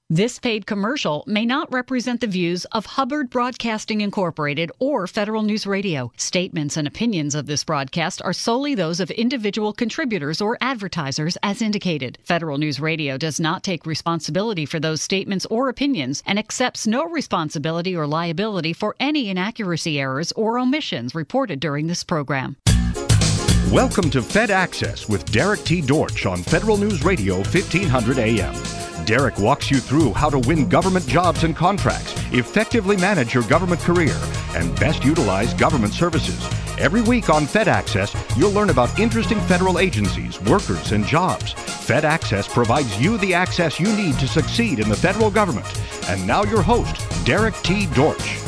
This paid commercial may not represent the views of Hubbard Broadcasting Incorporated or Federal News Radio. Statements and opinions of this broadcast are solely those of individual contributors or advertisers as indicated. Federal News Radio does not take responsibility for those statements or opinions and accepts no responsibility or liability for any inaccuracy, errors, or omissions reported during this program. Welcome to Fed Access with Derek T. Dortch on Federal News Radio 1500 AM. Derek walks you through how to win government jobs and contracts, effectively manage your government career, and best utilize government services. Every week on Fed Access, you'll learn about interesting federal agencies, workers, and jobs. Fed Access provides you the access you need to succeed in the federal government. And now your host, Derek T. Dortch.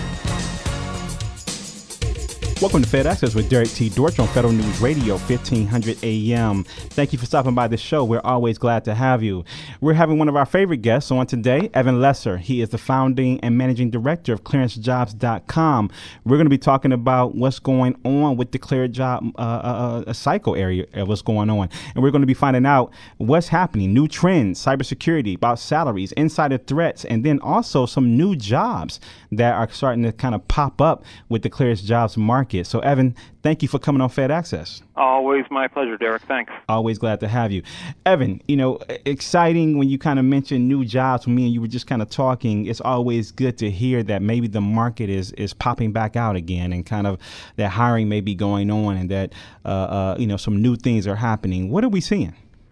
Welcome to Fed Access with Derek T. Dortch on Federal News Radio 1500 AM. Thank you for stopping by the show. We're always glad to have you. We're having one of our favorite guests on today, Evan Lesser. He is the founding and managing director of ClearanceJobs.com. We're going to be talking about what's going on with the cleared job cycle area of what's going on. And we're going to be finding out what's happening, new trends, cybersecurity, about salaries, insider threats, and then also some new jobs that are starting to kind of pop up with the clearance jobs market. So, Evan, thank you for coming on Fed Access. Always my pleasure, Derek. Thanks. Always glad to have you. Evan, exciting when you kind of mention new jobs. When me and you were just kind of talking, it's always good to hear that maybe the market is popping back out again and kind of that hiring may be going on and that, some new things are happening. What are we seeing?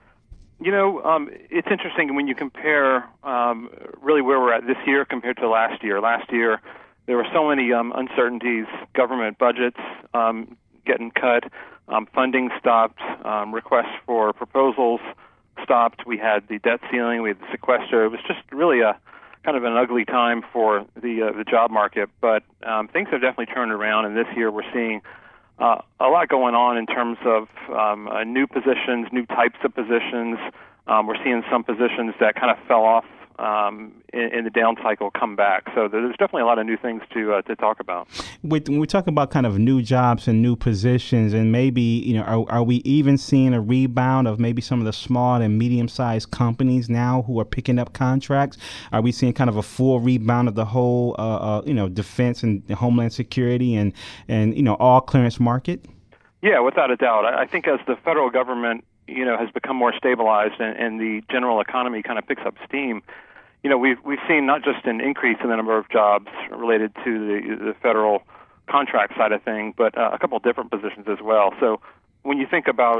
It's interesting when you compare really where we're at this year compared to last year. Last year, there were so many uncertainties, government budgets getting cut, funding stopped, requests for proposals stopped. We had the debt ceiling, we had the sequester. It was just really a kind of an ugly time for the job market. But things have definitely turned around, and this year we're seeing a lot going on in terms of new positions, new types of positions. We're seeing some positions that kind of fell off in the down cycle come back. So there's definitely a lot of new things to talk about. When we talk about kind of new jobs and new positions, and maybe, are we even seeing a rebound of maybe some of the small and medium-sized companies now who are picking up contracts? Are we seeing kind of a full rebound of the whole, defense and homeland security and all clearance market? Yeah, without a doubt. I think as the federal government has become more stabilized and the general economy kind of picks up steam, we've seen not just an increase in the number of jobs related to the federal contract side of things, but a couple of different positions as well. So when you think about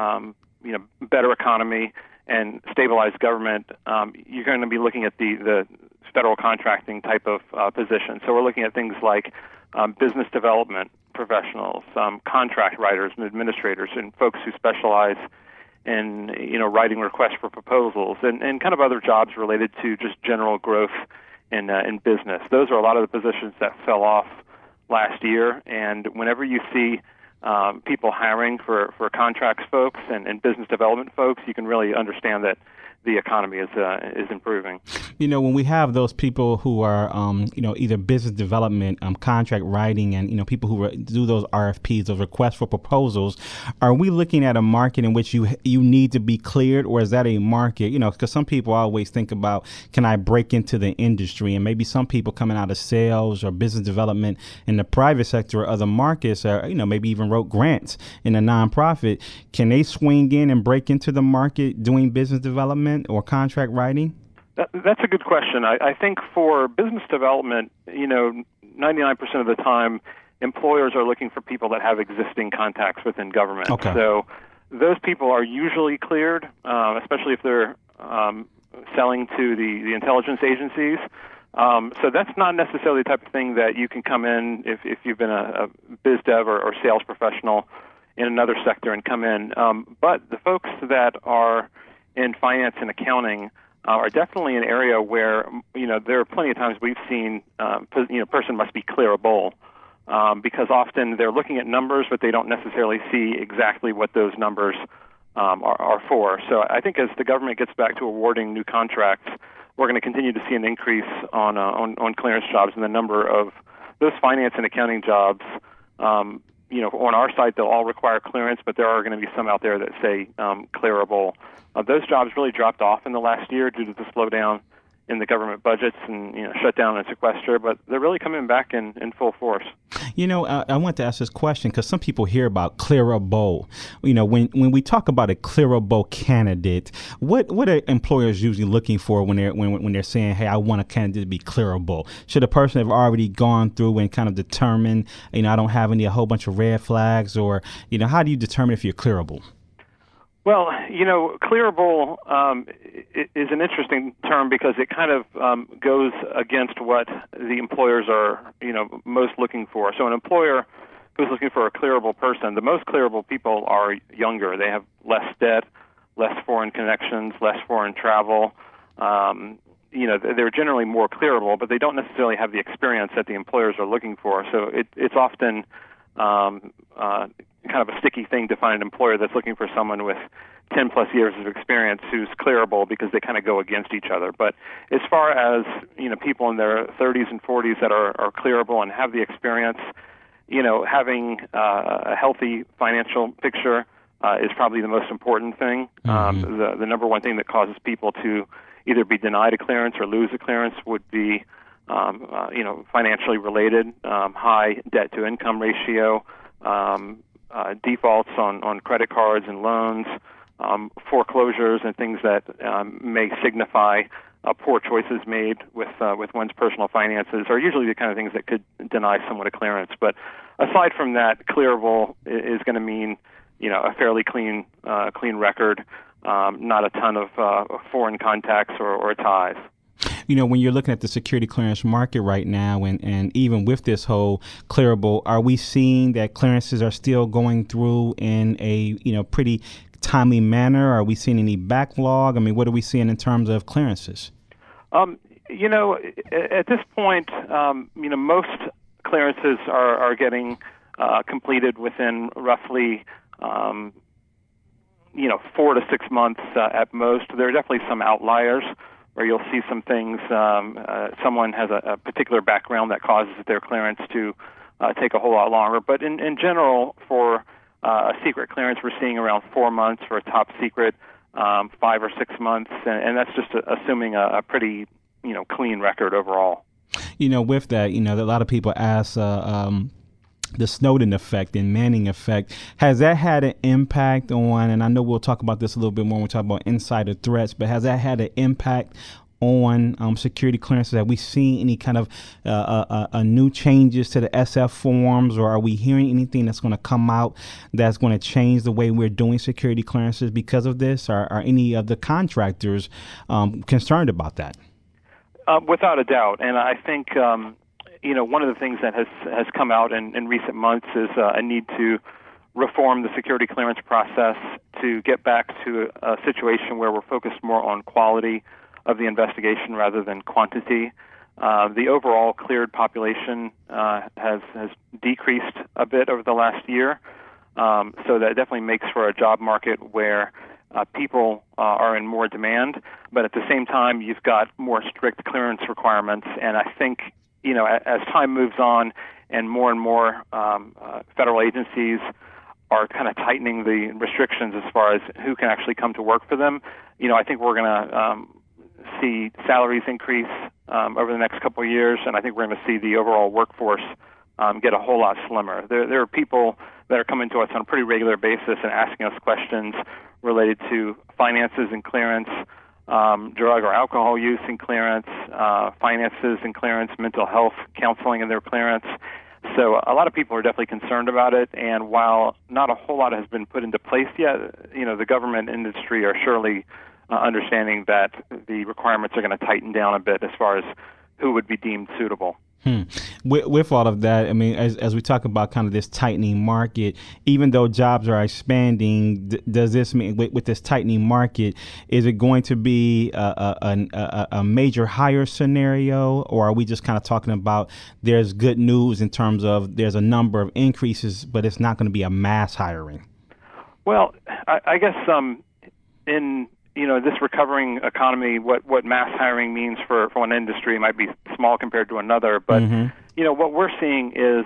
better economy and stabilized government, you're going to be looking at the federal contracting type of position. So we're looking at things like business development professionals, contract writers and administrators, and folks who specialize in writing requests for proposals and kind of other jobs related to just general growth in business. Those are a lot of the positions that fell off last year. And whenever you see people hiring for contracts folks and business development folks, you can really understand that the economy is improving. When we have those people who are, either business development, contract writing, and, people who do those RFPs, those requests for proposals, are we looking at a market in which you need to be cleared, or is that a market, because some people always think about, can I break into the industry? And maybe some people coming out of sales or business development in the private sector or other markets, or, maybe even wrote grants in a nonprofit. Can they swing in and break into the market doing business development or contract writing? That's a good question. I think for business development, 99% of the time, employers are looking for people that have existing contacts within government. Okay. So those people are usually cleared, especially if they're selling to the intelligence agencies. So that's not necessarily the type of thing that you can come in if you've been a biz dev or sales professional in another sector and come in. But the folks that are in finance and accounting are definitely an area where, there are plenty of times we've seen, person must be clearable, because often they're looking at numbers, but they don't necessarily see exactly what those numbers are for. So I think as the government gets back to awarding new contracts, we're going to continue to see an increase on clearance jobs, and the number of those finance and accounting jobs. On our site, they'll all require clearance, but there are going to be some out there that say clearable. Those jobs really dropped off in the last year due to the slowdown in the government budgets and shut down and sequester, but they're really coming back in full force. I want to ask this question because some people hear about clearable. When we talk about a clearable candidate, what are employers usually looking for when they're saying, hey, I want a candidate to be clearable? Should a person have already gone through and kind of determined, I don't have a whole bunch of red flags, or how do you determine if you're clearable? Well, clearable is an interesting term because it kind of goes against what the employers are, most looking for. So an employer who's looking for a clearable person, the most clearable people are younger. They have less debt, less foreign connections, less foreign travel. They're generally more clearable, but they don't necessarily have the experience that the employers are looking for. So it's often kind of a sticky thing to find an employer that's looking for someone with 10 plus years of experience who's clearable, because they kind of go against each other. But as far as, people in their 30s and 40s that are clearable and have the experience, having a healthy financial picture is probably the most important thing. The number one thing that causes people to either be denied a clearance or lose a clearance would be, financially related, high debt to income ratio, defaults on credit cards and loans, foreclosures and things that may signify poor choices made with one's personal finances are usually the kind of things that could deny someone a clearance. But aside from that, clearable is going to mean a fairly clean record, not a ton of foreign contacts or ties. When you're looking at the security clearance market right now, and even with this whole clearable, are we seeing that clearances are still going through in a pretty timely manner? Are we seeing any backlog? I mean, what are we seeing in terms of clearances? At this point, most clearances are getting completed within roughly 4 to 6 months at most. There are definitely some outliers where you'll see some things, someone has a particular background that causes their clearance to take a whole lot longer. But in general, for a secret clearance, we're seeing around 4 months. For a top secret, 5 or 6 months, and that's just assuming a pretty clean record overall. With that, a lot of people ask the Snowden effect and Manning effect. Has that had an impact on, and I know we'll talk about this a little bit more when we talk about insider threats, but has that had an impact on security clearances? Have we seen any kind of new changes to the SF forms, or are we hearing anything that's going to come out that's going to change the way we're doing security clearances because of this? Are any of the contractors concerned about that? Without a doubt. And I think one of the things that has come out in recent months is a need to reform the security clearance process to get back to a situation where we're focused more on quality of the investigation rather than quantity. The overall cleared population has decreased a bit over the last year, so that definitely makes for a job market where people are in more demand, but at the same time, you've got more strict clearance requirements. And I think, as time moves on and more federal agencies are kind of tightening the restrictions as far as who can actually come to work for them, I think we're going to see salaries increase over the next couple of years, and I think we're going to see the overall workforce get a whole lot slimmer. There are people that are coming to us on a pretty regular basis and asking us questions related to finances and clearance, drug or alcohol use and clearance, finances and clearance, mental health counseling and their clearance. So a lot of people are definitely concerned about it, and while not a whole lot has been put into place yet, the government industry are surely understanding that the requirements are going to tighten down a bit as far as who would be deemed suitable. With all of that, I mean, as we talk about kind of this tightening market, even though jobs are expanding, does this mean with this tightening market, is it going to be a major hire scenario, or are we just kind of talking about there's good news in terms of there's a number of increases, but it's not going to be a mass hiring? Well, I guess in this recovering economy, what mass hiring means for one industry might be small compared to another. But, what we're seeing is,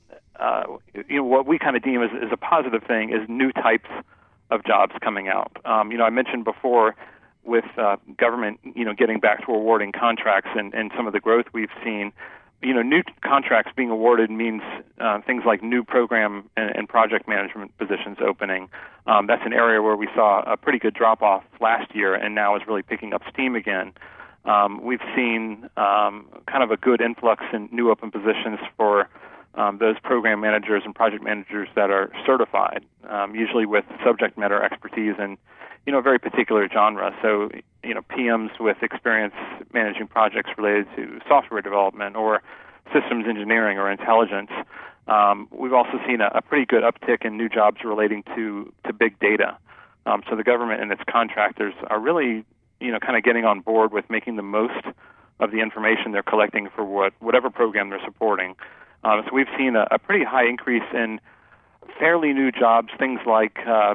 what we kind of deem as a positive thing is new types of jobs coming out. I mentioned before, with government, getting back to awarding contracts and some of the growth we've seen, new contracts being awarded means things like new program and project management positions opening. That's an area where we saw a pretty good drop-off last year and now is really picking up steam again. We've seen kind of a good influx in new open positions for those program managers and project managers that are certified, usually with subject matter expertise in, a very particular genre. So, PMs with experience managing projects related to software development or systems engineering or intelligence. We've also seen a pretty good uptick in new jobs relating to big data. So the government and its contractors are really, kind of getting on board with making the most of the information they're collecting for whatever program they're supporting. So we've seen a pretty high increase in fairly new jobs, things like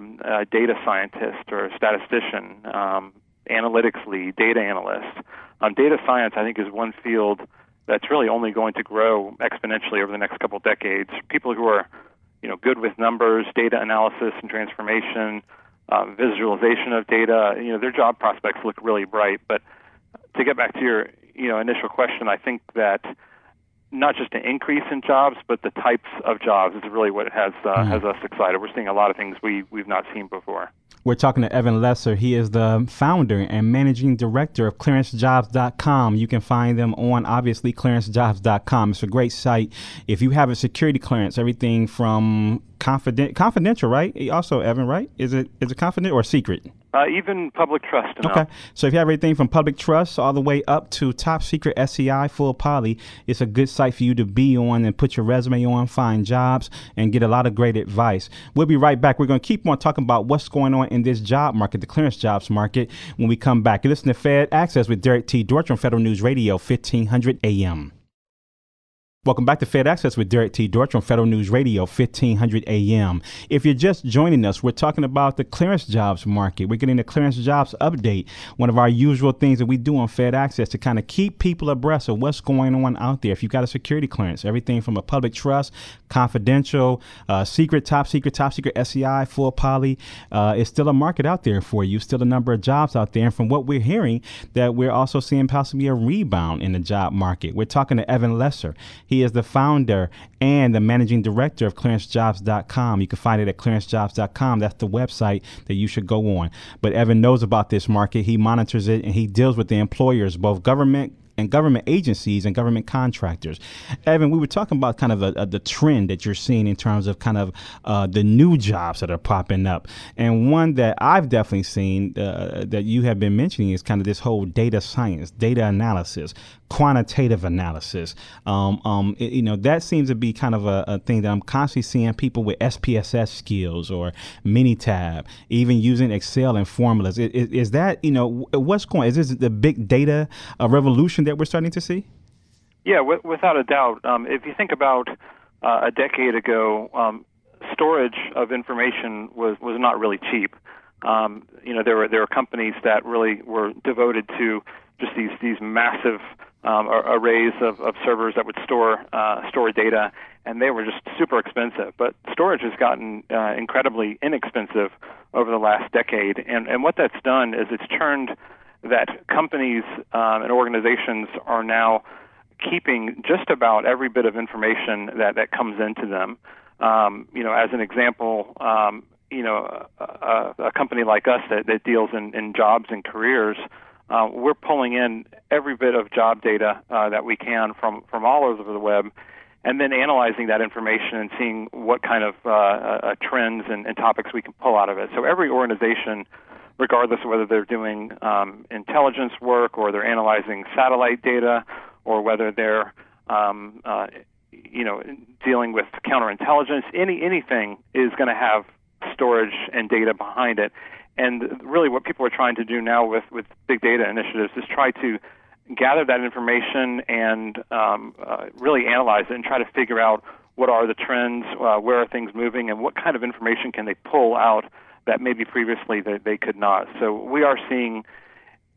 a data scientist or a statistician, analytics lead, data analyst. Data science, I think, is one field that's really only going to grow exponentially over the next couple of decades. People who are, good with numbers, data analysis and transformation, visualization of data, their job prospects look really bright. But to get back to your, initial question, I think that not just an increase in jobs, but the types of jobs is really what has us excited. We're seeing a lot of things we've not seen before. We're talking to Evan Lesser. He is the founder and managing director of ClearanceJobs.com. You can find them on, obviously, ClearanceJobs.com. It's a great site. If you have a security clearance, everything from confidential, right? Also, Evan, right? Is it confidential or secret? Even public trust. Okay. So if you have everything from public trust all the way up to top secret SCI, full poly, it's a good site for you to be on and put your resume on, find jobs, and get a lot of great advice. We'll be right back. We're going to keep on talking about what's going on in this job market, the clearance jobs market, when we come back. You listen to Fed Access with Derek T. Dortch on Federal News Radio, 1500 AM. Welcome back to Fed Access with Derek T. Dortch on Federal News Radio, 1500 AM. If you're just joining us, we're talking about the clearance jobs market. We're getting the clearance jobs update, one of our usual things that we do on Fed Access to kind of keep people abreast of what's going on out there. If you've got a security clearance, everything from a public trust, confidential, secret, top secret, SCI, full poly, it's still a market out there for you, still a number of jobs out there. And from what we're hearing, that we're also seeing possibly a rebound in the job market. We're talking to Evan Lesser. He is the founder and the managing director of ClearanceJobs.com. You can find it at ClearanceJobs.com. That's the website that you should go on. But Evan knows about this market. He monitors it and he deals with the employers, both government and government agencies and government contractors. Evan, we were talking about kind of the trend that you're seeing in terms of kind of the new jobs that are popping up. And one that I've definitely seen that you have been mentioning is kind of this whole data science, data analysis, quantitative analysis. That seems to be kind of a thing that I'm constantly seeing people with SPSS skills or Minitab, even using Excel and formulas. Is that, what's going on? Is this the big data revolution that we're starting to see? Yeah, without a doubt. If you think about a decade ago, storage of information was not really cheap. There were companies that really were devoted to just these massive arrays of servers that would store data, and they were just super expensive. But storage has gotten incredibly inexpensive over the last decade, and what that's done is it's turned that companies and organizations are now keeping just about every bit of information that comes into them. As an example, a company like us that deals in jobs and careers, we're pulling in every bit of job data that we can from all over the web, and then analyzing that information and seeing what kind of trends and topics we can pull out of it. So every organization, regardless of whether they're doing intelligence work or they're analyzing satellite data or whether they're dealing with counterintelligence, anything is going to have storage and data behind it. And really what people are trying to do now with big data initiatives is try to gather that information and really analyze it and try to figure out what are the trends, where are things moving, and what kind of information can they pull out that maybe previously they could not. So we are seeing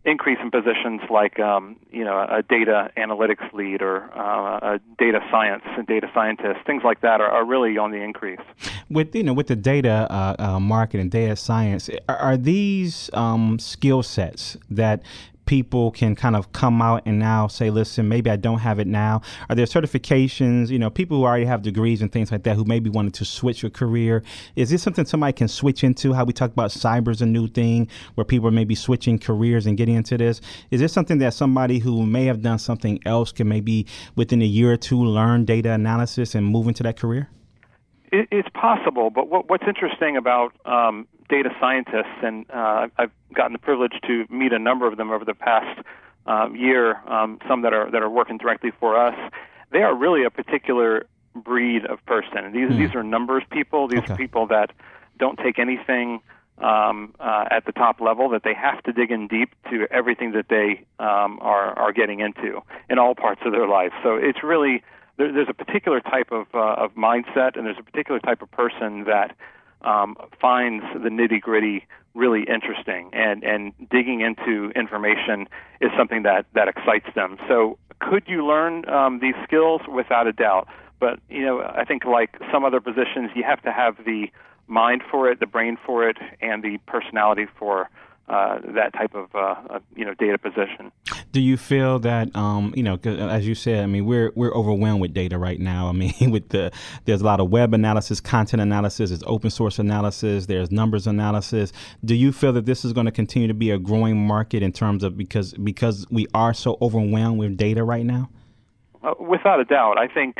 increase in positions like a data analytics lead or a data science and data scientist. Things like that are really on the increase. With the data market and data science, are these skill sets that people can kind of come out and now say, listen, maybe I don't have it now? Are there certifications, people who already have degrees and things like that who maybe wanted to switch a career? Is this something somebody can switch into? How we talk about cyber is a new thing where people are maybe switching careers and getting into this. Is this something that somebody who may have done something else can maybe within a year or two learn data analysis and move into that career? It's possible, but what's interesting about data scientists, and I've gotten the privilege to meet a number of them over the past year, some that are working directly for us, they are really a particular breed of person. These are numbers people. These are people that don't take anything at the top level, that they have to dig in deep to everything that they are getting into in all parts of their life. So it's really... There's a particular type of mindset, and there's a particular type of person that finds the nitty-gritty really interesting, and digging into information is something that excites them. So could you learn these skills? Without a doubt. But, I think like some other positions, you have to have the mind for it, the brain for it, and the personality for that type of data position. Do you feel that 'cause as you said, we're overwhelmed with data right now. There's a lot of web analysis, content analysis, there's open source analysis, there's numbers analysis. Do you feel that this is going to continue to be a growing market in terms of because we are so overwhelmed with data right now? Without a doubt, I think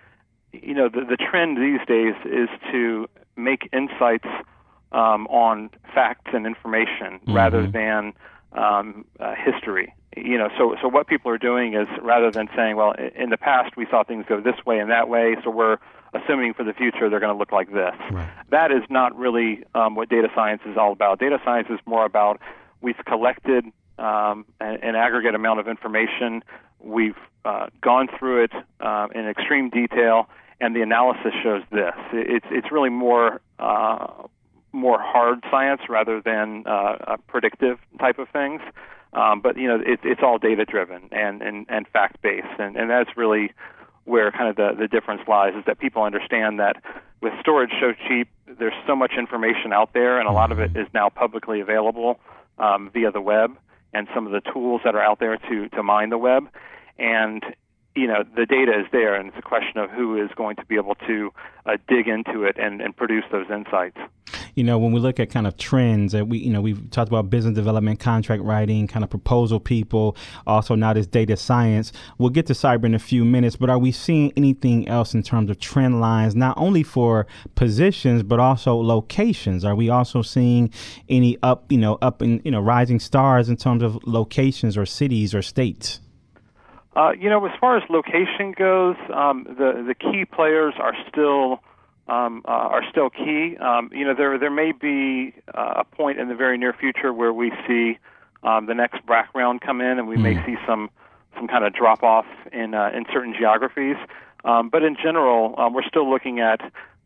the trend these days is to make insights on facts and information rather than history. So what people are doing is, rather than saying, well, in the past we saw things go this way and that way, so we're assuming for the future they're going to look like this. Right. That is not really what data science is all about. Data science is more about we've collected an aggregate amount of information, we've gone through it in extreme detail, and the analysis shows this. It's really more hard science rather than predictive type of things. But it's all data driven and fact based, and that's really where kind of the difference lies, is that people understand that with storage so cheap, there's so much information out there, and a lot of it is now publicly available via the web and some of the tools that are out there to mine the web. And the data is there, and it's a question of who is going to be able to dig into it and produce those insights. When we look at kind of trends, we've talked about business development, contract writing, kind of proposal people, also now this data science. We'll get to cyber in a few minutes, but are we seeing anything else in terms of trend lines, not only for positions, but also locations? Are we also seeing any rising stars in terms of locations or cities or states? As far as location goes, the key players are still key. There may be a point in the very near future where we see the next BRAC round come in, and we may see some kind of drop off in certain geographies. But in general, we're still looking at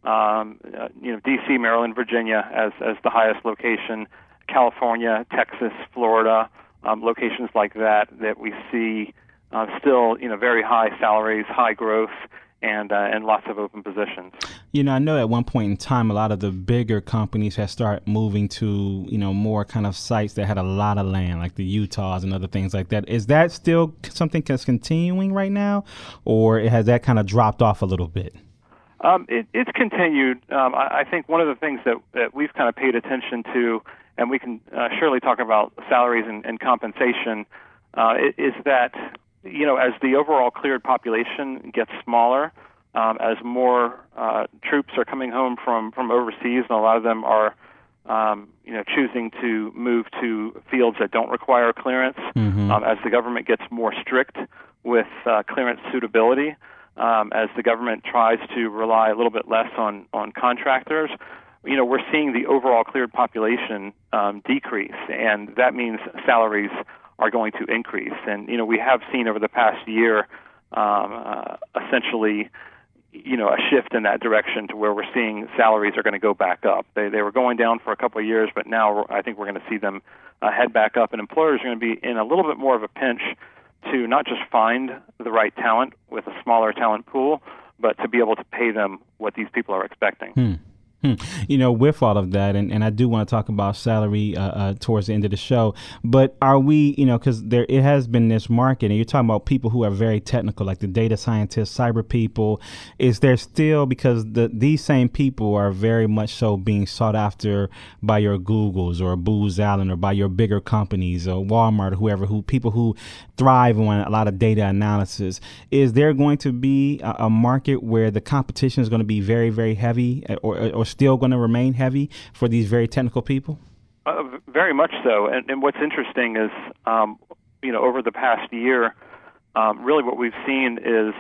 D.C., Maryland, Virginia as the highest location, California, Texas, Florida, locations like that we see. Still, very high salaries, high growth, and lots of open positions. I know at one point in time, a lot of the bigger companies had started moving to, more kind of sites that had a lot of land, like the Utahs and other things like that. Is that still something that's continuing right now, or has that kind of dropped off a little bit? It's continued. I think one of the things that we've kind of paid attention to, and we can surely talk about salaries and compensation, is that as the overall cleared population gets smaller, as more troops are coming home from overseas, and a lot of them are choosing to move to fields that don't require clearance, as the government gets more strict with clearance suitability, as the government tries to rely a little bit less on contractors, we're seeing the overall cleared population decrease, and that means salaries are going to increase. And, we have seen over the past year, essentially, a shift in that direction to where we're seeing salaries are going to go back up. They were going down for a couple of years, but now I think we're going to see them head back up, and employers are going to be in a little bit more of a pinch to not just find the right talent with a smaller talent pool, but to be able to pay them what these people are expecting. With all of that, and I do want to talk about salary towards the end of the show, but are we, because it has been this market, and you're talking about people who are very technical, like the data scientists, cyber people. Is there still, because these same people are very much so being sought after by your Googles or Booz Allen or by your bigger companies or Walmart or whoever, people who thrive on a lot of data analysis. Is there going to be a market where the competition is going to be very, very heavy or still going to remain heavy for these very technical people? Very much so. And what's interesting is, over the past year, really what we've seen is,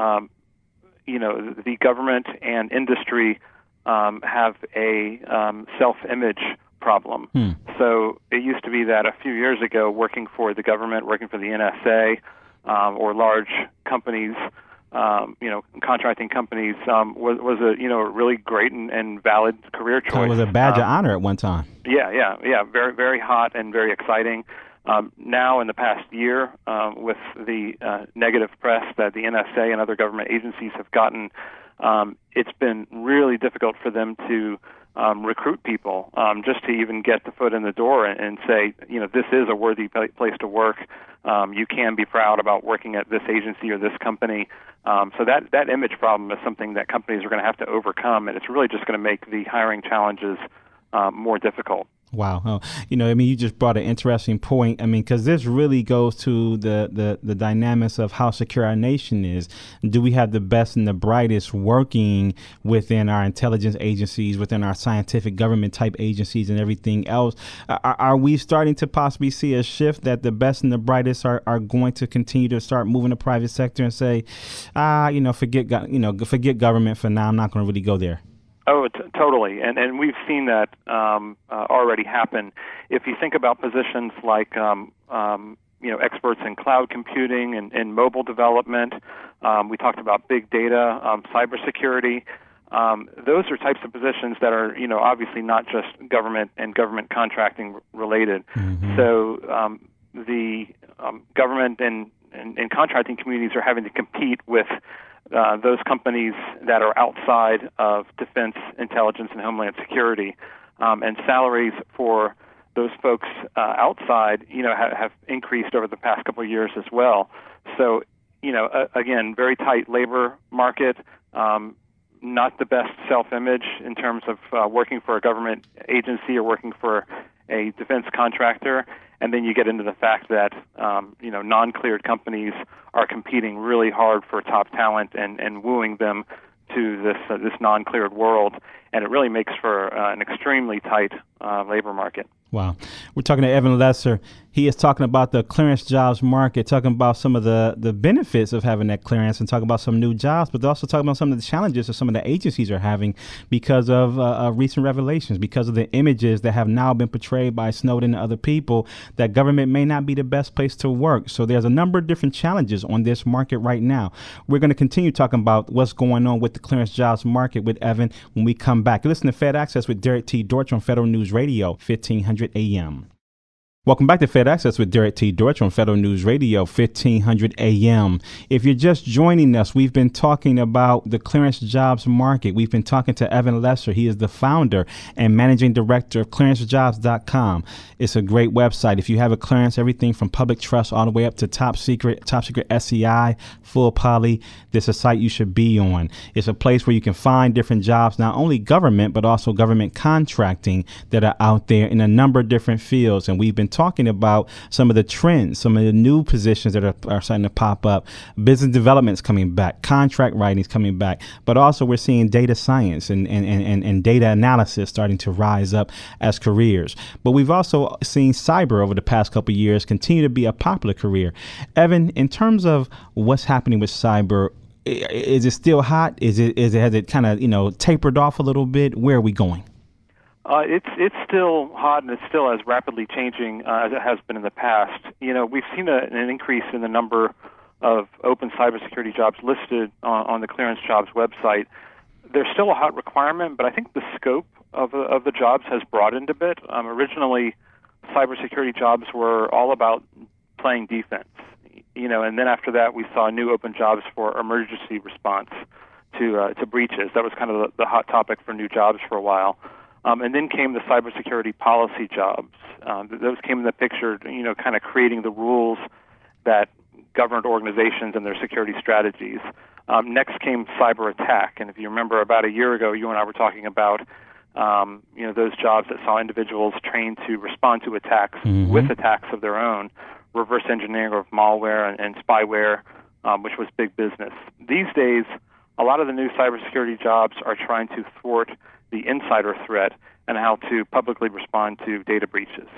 the government and industry have a self-image problem. So it used to be that a few years ago, working for the government, working for the NSA, or large companies, contracting companies, was a really great and valid career choice. It was a badge of honor at one time. Yeah. Very, very hot and very exciting. Now, in the past year, with the negative press that the NSA and other government agencies have gotten, it's been really difficult for them to recruit people, just to even get the foot in the door and say, this is a worthy place to work. You can be proud about working at this agency or this company. So that image problem is something that companies are going to have to overcome, and it's really just going to make the hiring challenges more difficult. Wow. Oh, you just brought an interesting point. Because this really goes to the dynamics of how secure our nation is. Do we have the best and the brightest working within our intelligence agencies, within our scientific government type agencies and everything else? Are we starting to possibly see a shift that the best and the brightest are going to continue to start moving the private sector and say, forget government for now. I'm not going to really go there. Oh, totally, and we've seen that already happen. If you think about positions like experts in cloud computing and mobile development, we talked about big data, cybersecurity. Those are types of positions that are obviously not just government and government contracting related. Mm-hmm. So the government and contracting communities are having to compete with those companies that are outside of defense, intelligence, and homeland security, and salaries for those folks outside, have increased over the past couple of years as well. So, again, very tight labor market, not the best self-image in terms of working for a government agency or working for a defense contractor. And then you get into the fact that, non-cleared companies are competing really hard for top talent and wooing them to this non-cleared world. And it really makes for an extremely tight labor market. Wow. We're talking to Evan Lesser. He is talking about the clearance jobs market, talking about some of the benefits of having that clearance and talking about some new jobs, but also talking about some of the challenges that some of the agencies are having because of recent revelations, because of the images that have now been portrayed by Snowden and other people that government may not be the best place to work. So there's a number of different challenges on this market right now. We're going to continue talking about what's going on with the clearance jobs market with Evan when we come back. Listen to Fed Access with Derek T. Dortch on Federal News Radio, 1500 AM. Welcome back to Fed Access with Derek T. Dortch on Federal News Radio, 1500 AM. If you're just joining us, we've been talking about the clearance jobs market. We've been talking to Evan Lesser. He is the founder and managing director of clearancejobs.com. It's a great website. If you have a clearance, everything from public trust all the way up to top secret SCI, full poly, this is a site you should be on. It's a place where you can find different jobs, not only government, but also government contracting that are out there in a number of different fields. And we've been talking about some of the trends, some of the new positions that are starting to pop up. Business development's coming back, contract writing's coming back, but also we're seeing data science and data analysis starting to rise up as careers. But we've also seen cyber over the past couple of years continue to be a popular career. Evan, in terms of what's happening with cyber, is it still hot? Has it kind of tapered off a little bit? Where are we going? It's still hot, and it's still as rapidly changing as it has been in the past. We've seen an increase in the number of open cybersecurity jobs listed on the ClearanceJobs website. There's still a hot requirement, but I think the scope of the jobs has broadened a bit. Originally, cybersecurity jobs were all about playing defense, and then after that we saw new open jobs for emergency response to breaches. That was kind of the hot topic for new jobs for a while. And then came the cybersecurity policy jobs. Those came in the picture, kind of creating the rules that governed organizations and their security strategies. Next came cyber attack, and if you remember, about a year ago, you and I were talking about those jobs that saw individuals trained to respond to attacks with attacks of their own, reverse engineering of malware and spyware, which was big business. These days, a lot of the new cybersecurity jobs are trying to thwart the insider threat and how to publicly respond to data breaches.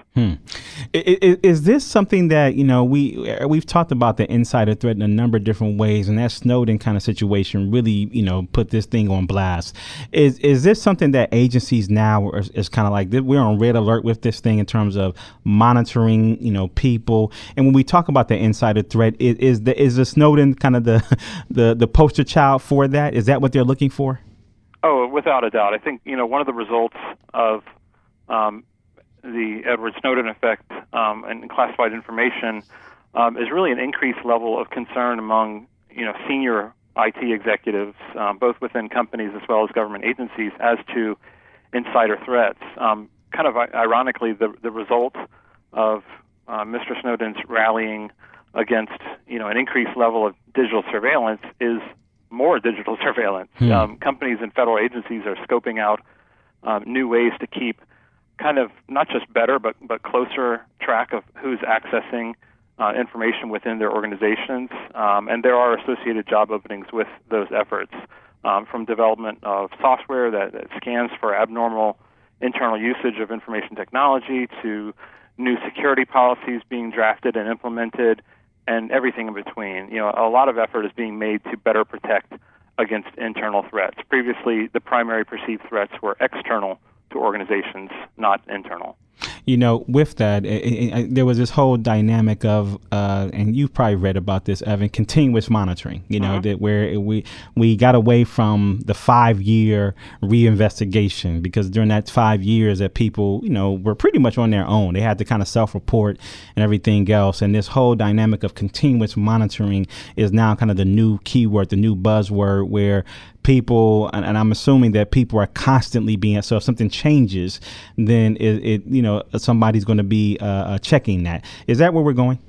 Is this something that, we've talked about the insider threat in a number of different ways, and that Snowden kind of situation really, put this thing on blast. Is this something that agencies now is kind of like, we're on red alert with this thing in terms of monitoring, people? And when we talk about the insider threat, is the Snowden kind of the poster child for that? Is that what they're looking for? Oh, without a doubt. I think, one of the results of the Edward Snowden effect and classified information is really an increased level of concern among, senior IT executives, both within companies as well as government agencies, as to insider threats. Kind of ironically, the result of Mr. Snowden's rallying against, an increased level of digital surveillance is more digital surveillance. Companies and federal agencies are scoping out new ways to keep kind of not just better, but closer track of who's accessing information within their organizations. And there are associated job openings with those efforts, from development of software that scans for abnormal internal usage of information technology to new security policies being drafted and implemented, and everything in between. A lot of effort is being made to better protect against internal threats. Previously, the primary perceived threats were external to organizations, not internal. With that, there was this whole dynamic of, and you've probably read about this, Evan, continuous monitoring, that where we got away from the 5-year reinvestigation, because during that 5 years that people, were pretty much on their own. They had to kind of self-report and everything else. And this whole dynamic of continuous monitoring is now kind of the new keyword, the new buzzword, where people, and I'm assuming that people are constantly being, so if something changes, then somebody's going to be checking that. Is that where we're going?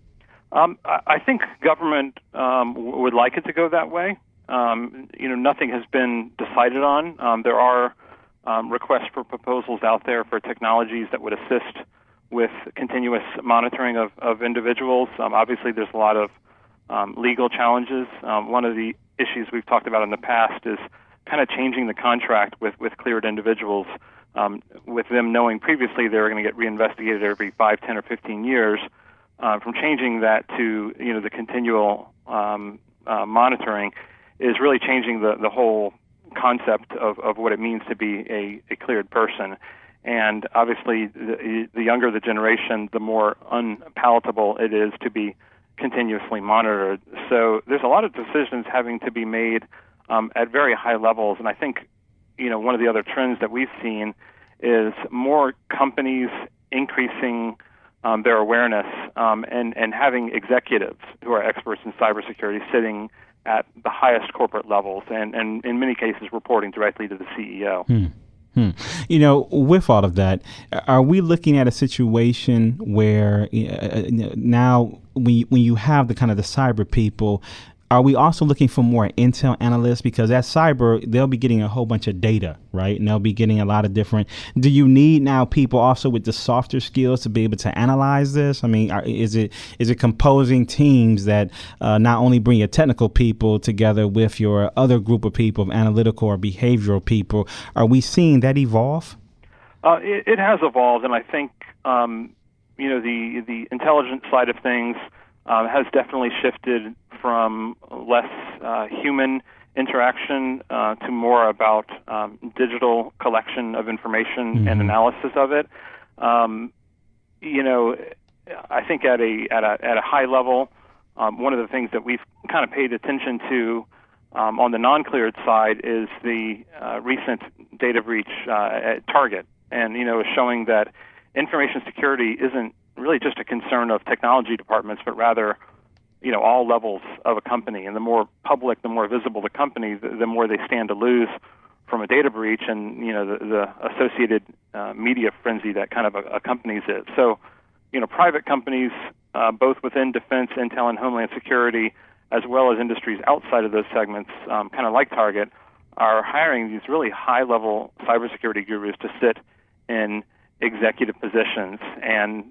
I think government would like it to go that way. Nothing has been decided on. There are requests for proposals out there for technologies that would assist with continuous monitoring of individuals. Obviously, there's a lot of legal challenges. One of the issues we've talked about in the past is kind of changing the contract with cleared individuals, with them knowing previously they were going to get reinvestigated every 5, 10, or 15 years, from changing that to the continual monitoring is really changing the whole concept of what it means to be a cleared person. And obviously, the younger the generation, the more unpalatable it is to be continuously monitored. So there's a lot of decisions having to be made at very high levels. And I think, one of the other trends that we've seen is more companies increasing their awareness and having executives who are experts in cybersecurity sitting at the highest corporate levels and in many cases reporting directly to the CEO. With all of that, are we looking at a situation where now when you have the kind of the cyber people, are we also looking for more intel analysts? Because at cyber, they'll be getting a whole bunch of data, right? And they'll be getting a lot of different. Do you need now people also with the softer skills to be able to analyze this? I mean, is it composing teams that not only bring your technical people together with your other group of people, of analytical or behavioral people? Are we seeing that evolve? It has evolved, and I think the intelligence side of things has definitely shifted from less human interaction to more about digital collection of information and analysis of it. I think at a high level, one of the things that we've kind of paid attention to on the non-cleared side is the recent data breach at Target, and is showing that information security isn't really just a concern of technology departments, but rather all levels of a company. And the more public, the more visible the company, the more they stand to lose from a data breach and the associated media frenzy that kind of accompanies it. So private companies, both within defense, intel, and homeland security, as well as industries outside of those segments, kind of like Target, are hiring these really high-level cybersecurity gurus to sit in executive positions. And,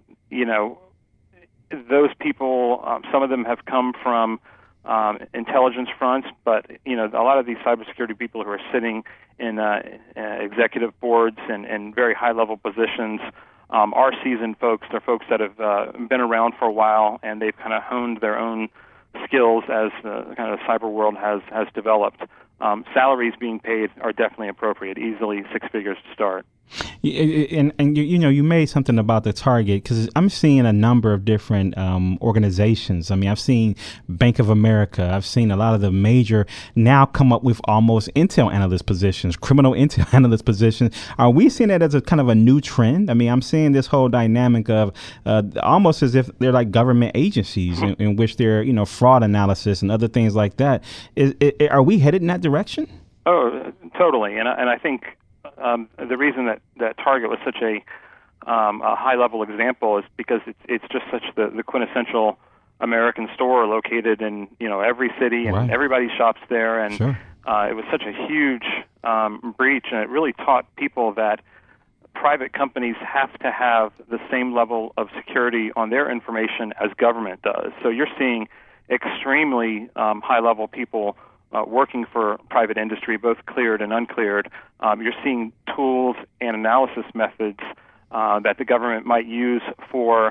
those people, some of them have come from intelligence fronts, but, a lot of these cybersecurity people who are sitting in executive boards and very high-level positions are seasoned folks. They're folks that have been around for a while, and they've kind of honed their own skills as the kind of cyber world has developed. Salaries being paid are definitely appropriate, easily six figures to start. And you made something about the Target, because I'm seeing a number of different organizations. I mean, I've seen Bank of America. I've seen a lot of the major now come up with almost intel analyst positions, criminal intel analyst positions. Are we seeing that as a kind of a new trend? I mean, I'm seeing this whole dynamic of almost as if they're like government agencies in which they're, fraud analysis and other things like that. Are we headed in that direction? Oh, totally. And I think the reason that Target was such a high-level example is because it's just such the quintessential American store located in every city, and right. Everybody shops there, and sure. It was such a huge breach, and it really taught people that private companies have to have the same level of security on their information as government does. So you're seeing extremely high-level people working for private industry, both cleared and uncleared. You're seeing tools and analysis methods that the government might use for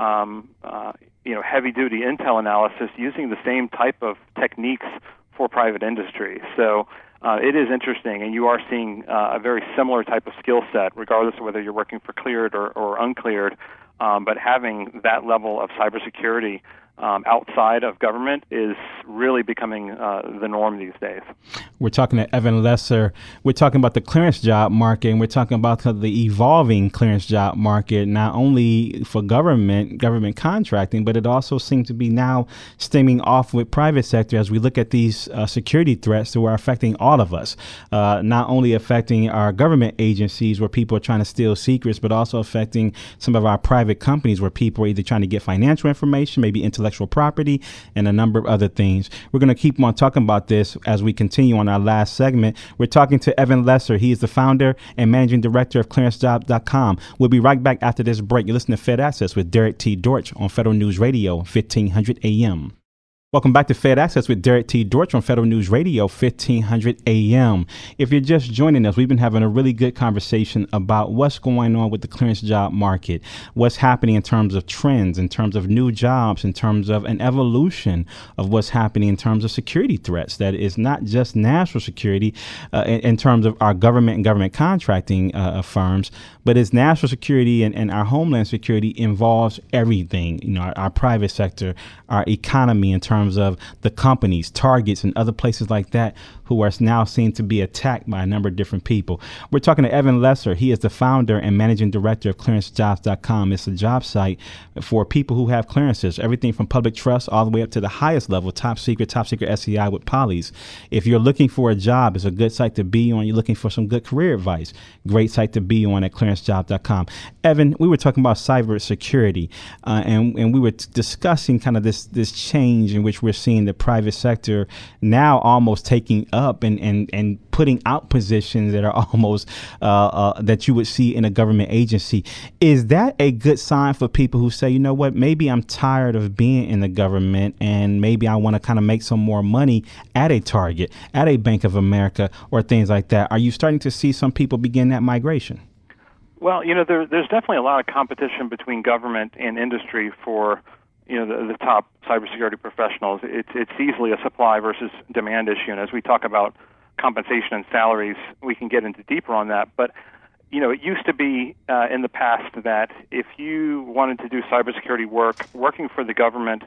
heavy-duty intel analysis, using the same type of techniques for private industry. So it is interesting, and you are seeing a very similar type of skill set, regardless of whether you're working for cleared or uncleared. But having that level of cybersecurity outside of government is really becoming the norm these days. We're talking to Evan Lesser. We're talking about the clearance job market, and we're talking about the evolving clearance job market, not only for government contracting, but it also seems to be now stemming off with private sector as we look at these security threats that are affecting all of us, not only affecting our government agencies where people are trying to steal secrets, but also affecting some of our private companies where people are either trying to get financial information, maybe intellectual property, and a number of other things. We're going to keep on talking about this as we continue on our last segment. We're talking to Evan Lesser. He is the founder and managing director of clearancejobs.com. We'll be right back after this break. You're listening to Fed Access with Derek T. Dortch on Federal News Radio, 1500 AM. Welcome back to Fed Access with Derek T. Dortch on Federal News Radio, 1500 AM. If you're just joining us, we've been having a really good conversation about what's going on with the clearance job market, what's happening in terms of trends, in terms of new jobs, in terms of an evolution of what's happening in terms of security threats. That is not just national security in terms of our government and government contracting firms, but it's national security and our homeland security involves everything, our private sector, our economy in terms of the companies, targets, and other places like that who are now seen to be attacked by a number of different people. We're talking to Evan Lesser. He is the founder and managing director of clearancejobs.com. It's a job site for people who have clearances, everything from public trust all the way up to the highest level, top secret SCI with polys. If you're looking for a job, it's a good site to be on. You're looking for some good career advice, great site to be on at clearancejobs.com. Evan, we were talking about cybersecurity, and we were discussing kind of this change in which we're seeing the private sector now almost taking up and putting out positions that are almost that you would see in a government agency. Is that a good sign for people who say, you know what, maybe I'm tired of being in the government and maybe I want to kind of make some more money at a Target, at a Bank of America, or things like that? Are you starting to see some people begin that migration? Well, there's definitely a lot of competition between government and industry for the top cybersecurity professionals. It's easily a supply versus demand issue, and as we talk about compensation and salaries, we can get into deeper on that. But it used to be in the past that if you wanted to do cybersecurity work, working for the government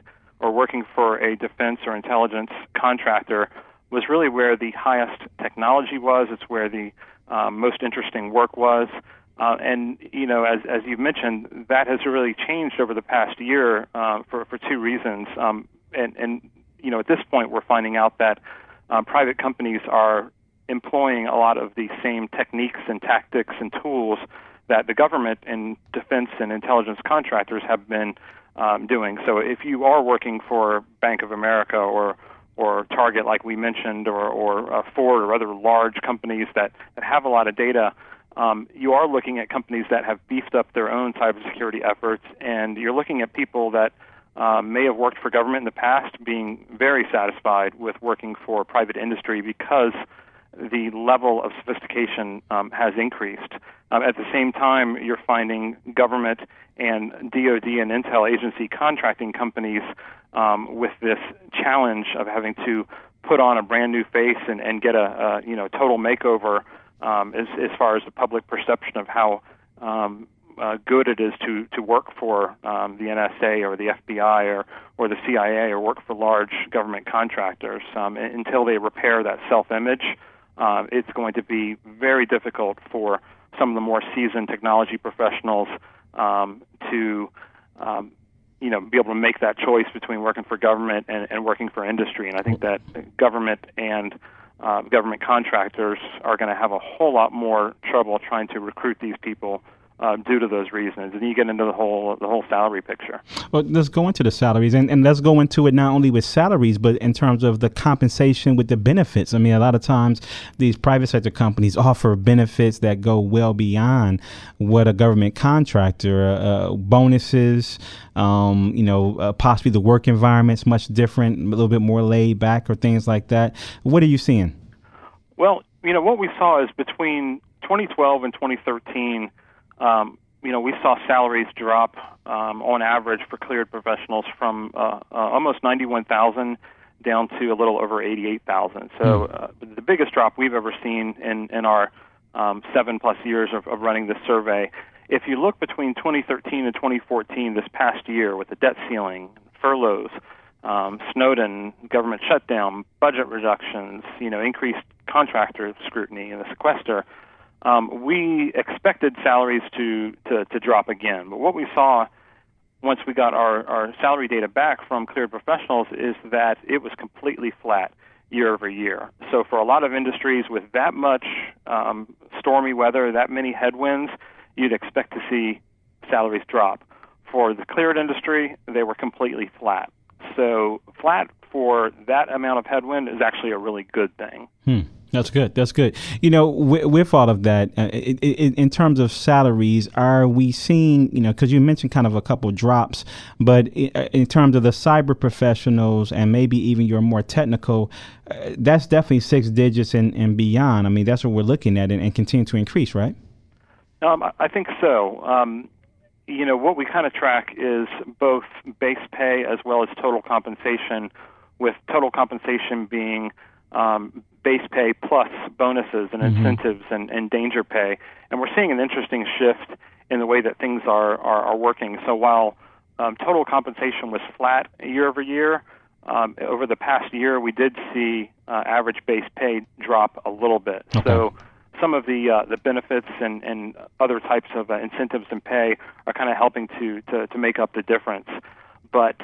or working for a defense or intelligence contractor was really where the highest technology was. It's where the most interesting work was. And, as you've mentioned, that has really changed over the past year for two reasons. At this point, we're finding out that private companies are employing a lot of the same techniques and tactics and tools that the government and defense and intelligence contractors have been doing. So if you are working for Bank of America or Target, like we mentioned, or Ford or other large companies that have a lot of data, you are looking at companies that have beefed up their own cybersecurity efforts, and you're looking at people that may have worked for government in the past being very satisfied with working for private industry because the level of sophistication has increased. At the same time, you're finding government and DoD and intel agency contracting companies with this challenge of having to put on a brand new face and get a total makeover as far as the public perception of how good it is to work for the NSA or the FBI or the CIA or work for large government contractors. Until they repair that self-image, it's going to be very difficult for some of the more seasoned technology professionals to be able to make that choice between working for government and working for industry. And I think that government and government contractors are going to have a whole lot more trouble trying to recruit these people due to those reasons. And you get into the whole salary picture. Well, let's go into the salaries, and let's go into it not only with salaries, but in terms of the compensation with the benefits. I mean, a lot of times these private sector companies offer benefits that go well beyond what a government contractor, bonuses, possibly the work environment's much different, a little bit more laid back or things like that. What are you seeing? Well, what we saw is between 2012 and 2013, we saw salaries drop on average for cleared professionals from almost 91,000 down to a little over 88,000. So the biggest drop we've ever seen in our 7+ years of running this survey. If you look between 2013 and 2014, this past year, with the debt ceiling, furloughs, Snowden, government shutdown, budget reductions, increased contractor scrutiny, and the sequester, we expected salaries to drop again. But what we saw once we got our salary data back from cleared professionals is that it was completely flat year over year. So for a lot of industries with that much stormy weather, that many headwinds, you'd expect to see salaries drop. For the cleared industry, they were completely flat. So flat for that amount of headwind is actually a really good thing. That's good. That's good. With all of that, in terms of salaries, are we seeing, because you mentioned kind of a couple drops, but in terms of the cyber professionals and maybe even your more technical, that's definitely 6 digits and beyond. I mean, that's what we're looking at and continue to increase, right? I think so. What we kind of track is both base pay as well as total compensation, with total compensation being base pay plus bonuses and incentives and danger pay. And we're seeing an interesting shift in the way that things are working. So while total compensation was flat year over year, over the past year we did see average base pay drop a little bit. Okay. So some of the benefits and other types of incentives and pay are kind of helping to make up the difference. But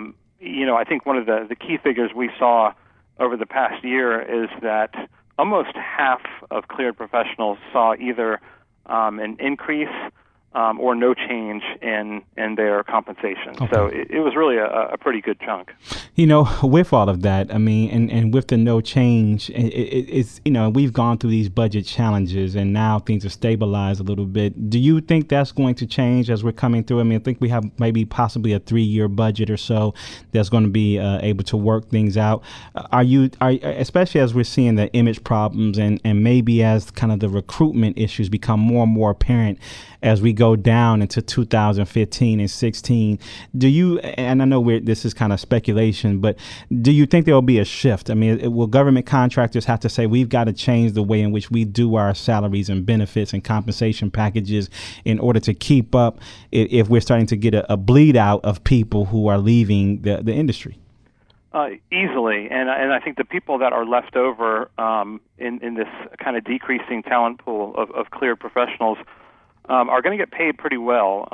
I think one of the key figures we saw over the past year is that almost half of cleared professionals saw either an increase or no change in their compensation. Okay. So it was really a pretty good chunk. With all of that, I mean, and with the no change, it's we've gone through these budget challenges and now things are stabilized a little bit. Do you think that's going to change as we're coming through? I mean, I think we have maybe possibly a 3-year budget or so that's going to be able to work things out. Are especially as we're seeing the image problems and maybe as kind of the recruitment issues become more and more apparent as we go go down into 2015 and 16. Do you, and I know this is kind of speculation, but do you think there will be a shift? I mean, will government contractors have to say, we've got to change the way in which we do our salaries and benefits and compensation packages in order to keep up if we're starting to get a bleed out of people who are leaving the industry? Easily, and I think the people that are left over in this kind of decreasing talent pool of cleared professionals are going to get paid pretty well.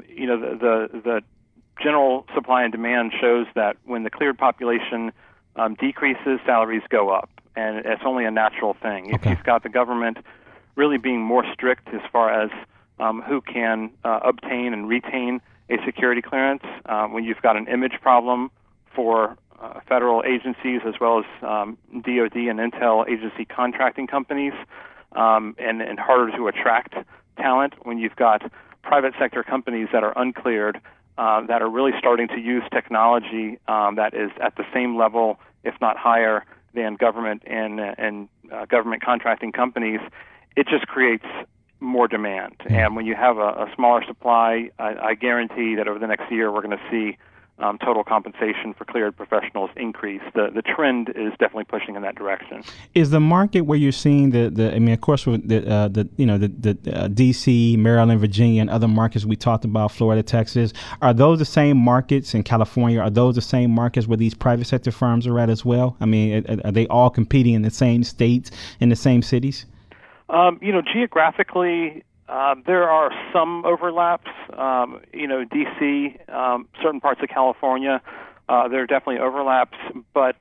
The general supply and demand shows that when the cleared population decreases, salaries go up, and it's only a natural thing. Okay. If you've got the government really being more strict as far as who can obtain and retain a security clearance, when you've got an image problem for federal agencies as well as DoD and intel agency contracting companies, and harder to attract talent when you've got private sector companies that are uncleared, that are really starting to use technology that is at the same level, if not higher, than government and government contracting companies. It just creates more demand. And when you have a smaller supply, I guarantee that over the next year we're going to see total compensation for cleared professionals increase. The trend is definitely pushing in that direction. Is the market where you're seeing of course, with the D.C., Maryland, Virginia, and other markets we talked about, Florida, Texas, are those the same markets in California? Are those the same markets where these private sector firms are at as well? I mean, are they all competing in the same states, in the same cities? Geographically, there are some overlaps. D.C., certain parts of California, there are definitely overlaps. But,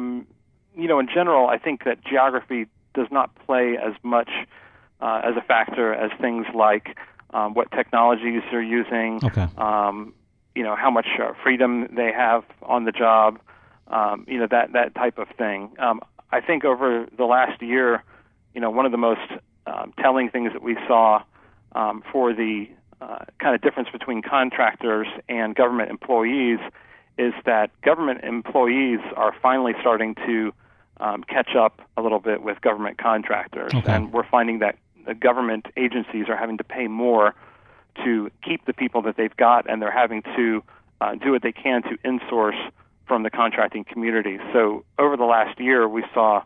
in general, I think that geography does not play as much as a factor as things like what technologies they're using, okay. How much freedom they have on the job, that type of thing. I think over the last year, one of the most telling things that we saw for the kind of difference between contractors and government employees is that government employees are finally starting to catch up a little bit with government contractors. Okay. And we're finding that the government agencies are having to pay more to keep the people that they've got, and they're having to do what they can to insource from the contracting community. So over the last year, we saw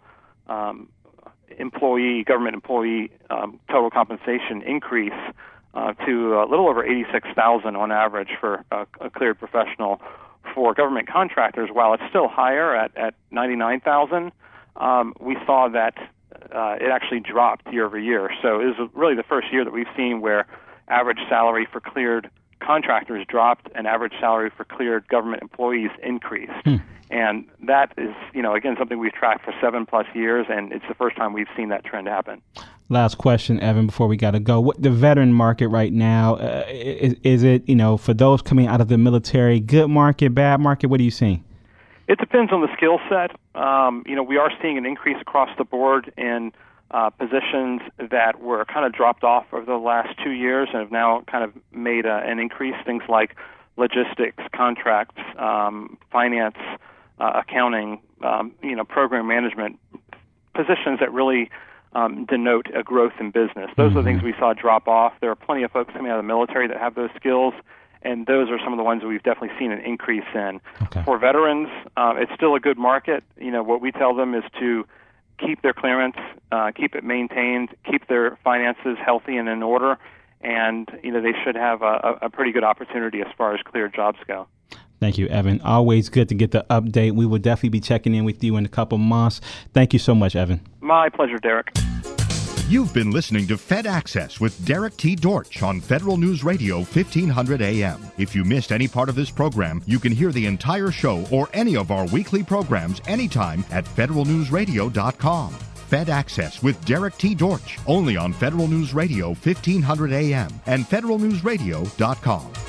government employee total compensation increase to a little over $86,000 on average for a cleared professional. For government contractors, while it's still higher at $99,000, we saw that it actually dropped year over year. So it was really the first year that we've seen where average salary for cleared contractors dropped and average salary for cleared government employees increased. And that is, again, something we've tracked for 7+ years, and it's the first time we've seen that trend happen. Last question, Evan, before we got to go. What the veteran market right now, is it, for those coming out of the military, good market, bad market? What are you seeing? It depends on the skill set. We are seeing an increase across the board in positions that were kind of dropped off over the last 2 years and have now kind of made an increase. Things like logistics, contracts, finance, accounting, program management, positions that really denote a growth in business. Those are the things we saw drop off. There are plenty of folks coming out of the military that have those skills, and those are some of the ones that we've definitely seen an increase in. Okay. For veterans, it's still a good market. What we tell them is to keep their clearance, keep it maintained, keep their finances healthy and in order, and they should have a pretty good opportunity as far as cleared jobs go. Thank you, Evan. Always good to get the update. We will definitely be checking in with you in a couple months. Thank you so much, Evan. My pleasure, Derek. You've been listening to Fed Access with Derek T. Dortch on Federal News Radio 1500 AM. If you missed any part of this program, you can hear the entire show or any of our weekly programs anytime at federalnewsradio.com. Fed Access with Derek T. Dortch, only on Federal News Radio 1500 AM and federalnewsradio.com.